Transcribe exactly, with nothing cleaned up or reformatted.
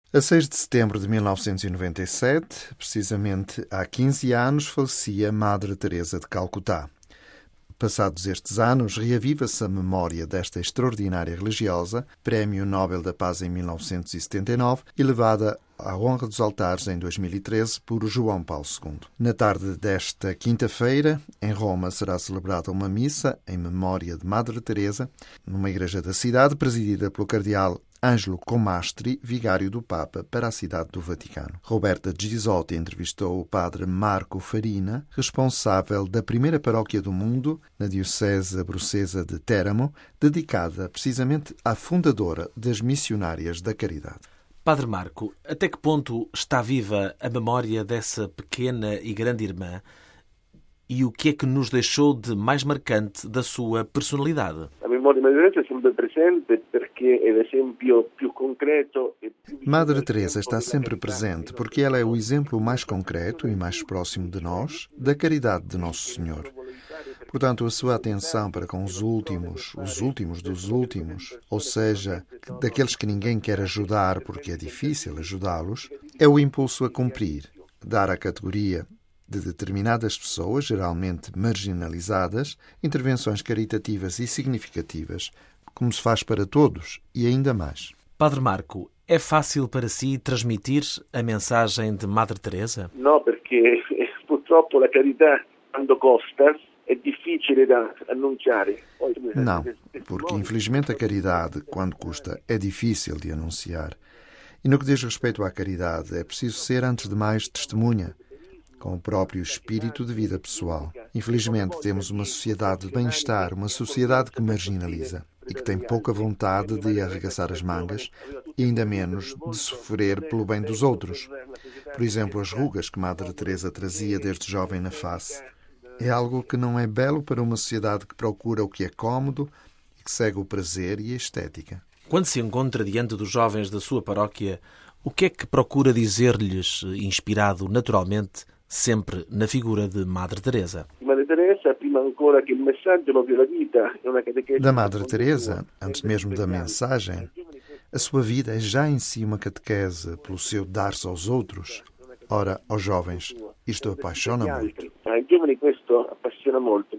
A seis de setembro de mil novecentos e noventa e sete, precisamente há quinze anos, falecia Madre Teresa de Calcutá. Passados estes anos, reaviva-se a memória desta extraordinária religiosa, Prémio Nobel da Paz em mil novecentos e setenta e nove, elevada à honra dos altares em dois mil e treze por João Paulo segundo. Na tarde desta quinta-feira, em Roma, será celebrada uma missa em memória de Madre Teresa, numa igreja da cidade, presidida pelo cardeal Ângelo Comastri, vigário do Papa para a cidade do Vaticano. Roberta Gisotti entrevistou o padre Marco Farina, responsável da primeira paróquia do mundo, na diocese abrucesa de Teramo, dedicada precisamente à fundadora das Missionárias da Caridade. Padre Marco, até que ponto está viva a memória dessa pequena e grande irmã e o que é que nos deixou de mais marcante da sua personalidade? A memória de Madre Teresa é sempre presente porque é o exemplo più concreto. Madre Teresa está sempre presente porque ela é o exemplo mais concreto e mais próximo de nós da caridade de Nosso Senhor. Portanto, a sua atenção para com os últimos, os últimos dos últimos, ou seja, daqueles que ninguém quer ajudar porque é difícil ajudá-los, é o impulso a cumprir, dar à categoria de determinadas pessoas, geralmente marginalizadas, intervenções caritativas e significativas, como se faz para todos e ainda mais. Padre Marco, é fácil para si transmitir a mensagem de Madre Teresa? Não, porque purtroppo a caridade, quando costa, é difícil de anunciar. Não, porque infelizmente a caridade, quando custa, é difícil de anunciar. E no que diz respeito à caridade, é preciso ser, antes de mais, testemunha, com o próprio espírito de vida pessoal. Infelizmente, temos uma sociedade de bem-estar, uma sociedade que marginaliza e que tem pouca vontade de arregaçar as mangas e ainda menos de sofrer pelo bem dos outros. Por exemplo, as rugas que Madre Teresa trazia desde jovem na face. É algo que não é belo para uma sociedade que procura o que é cómodo e que segue o prazer e a estética. Quando se encontra diante dos jovens da sua paróquia, o que é que procura dizer-lhes, inspirado naturalmente, sempre na figura de Madre Teresa? Da Madre Teresa, antes mesmo da mensagem, a sua vida é já em si uma catequese pelo seu dar-se aos outros. Ora, aos jovens, isto apaixona muito.